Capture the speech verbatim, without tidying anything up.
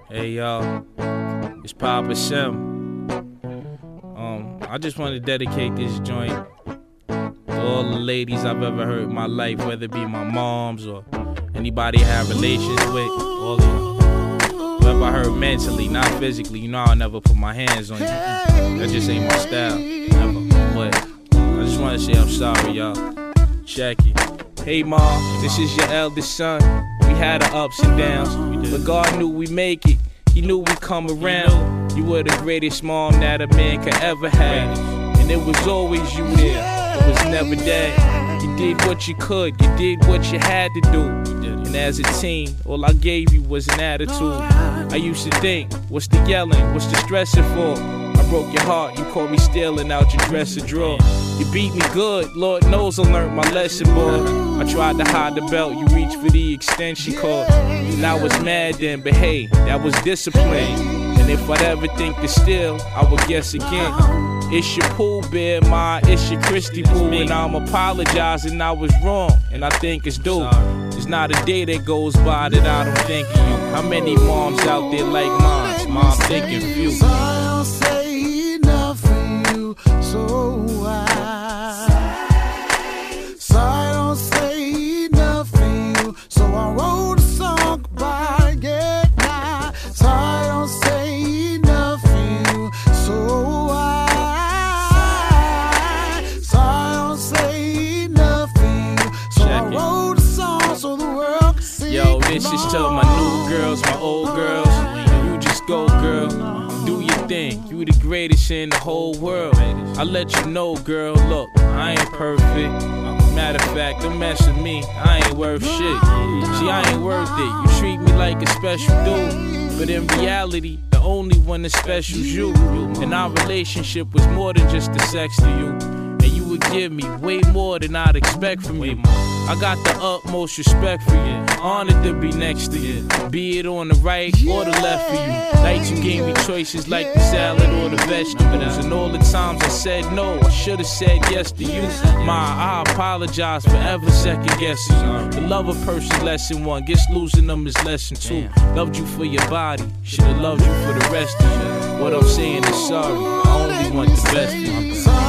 Hey y'all, it's Papa Sim. Um, I just want to dedicate this joint to all the ladies I've ever hurt in my life, whether it be my moms or anybody I have relations with, all the whoever I hurt mentally, not physically. You know I'll never put my hands on you. That just ain't my style, never. But I just want to say I'm sorry, y'all. Check it. Hey mom, this is your eldest son. We had our ups and downs, but God knew we'd make it. He knew we'd come around. You were the greatest mom that a man could ever have, and it was always you there. It was never that. You did what you could, you did what you had to do. And as a teen, all I gave you was an attitude. I used to think, what's the yelling, what's the stressing for? I broke your heart, you caught me stealing out your dresser drawer. You beat me good, Lord knows I learned my lesson, boy. I tried to hide the belt, you reached for the extension cord. And I was mad then, but hey, that was discipline. And if I'd ever think to steal, I would guess again. It's your Pooh Bear, ma, it's your Christy Pooh. And I'm apologizing, I was wrong, and I think it's due. There's not a day that goes by that I don't think of you. How many moms out there like mine? Mom thinking few. I'll say enough for you, so I, so I don't say enough for you, so I wrote a song about it now. So I don't say enough for you, so I, so I don't say enough for you, so I wrote a song so the world can see. Yo, this is to my new girls, my old girls. You just go, girl. Do your thing. You the greatest in the whole world. I let you know, girl. Look, I ain't perfect. Matter of fact, don't mess with me. I ain't worth shit. See, I ain't worth it. You treat me like a special dude, but in reality, the only one that's special is you. And our relationship was more than just the sex to you. And you would give me way more than I'd expect from you. I got the utmost respect for you. Honored to be next to you. Be it on the right or the left for you. Nights you gave me choices like the salad or the vegetables. And all the times I said no, I should've said yes to you. Ma, I apologize for ever second guessing you. The love a person lesson one, guess losing them is lesson two. Loved you for your body, should've loved you for the rest of you. What I'm saying is sorry, I only want the best for you.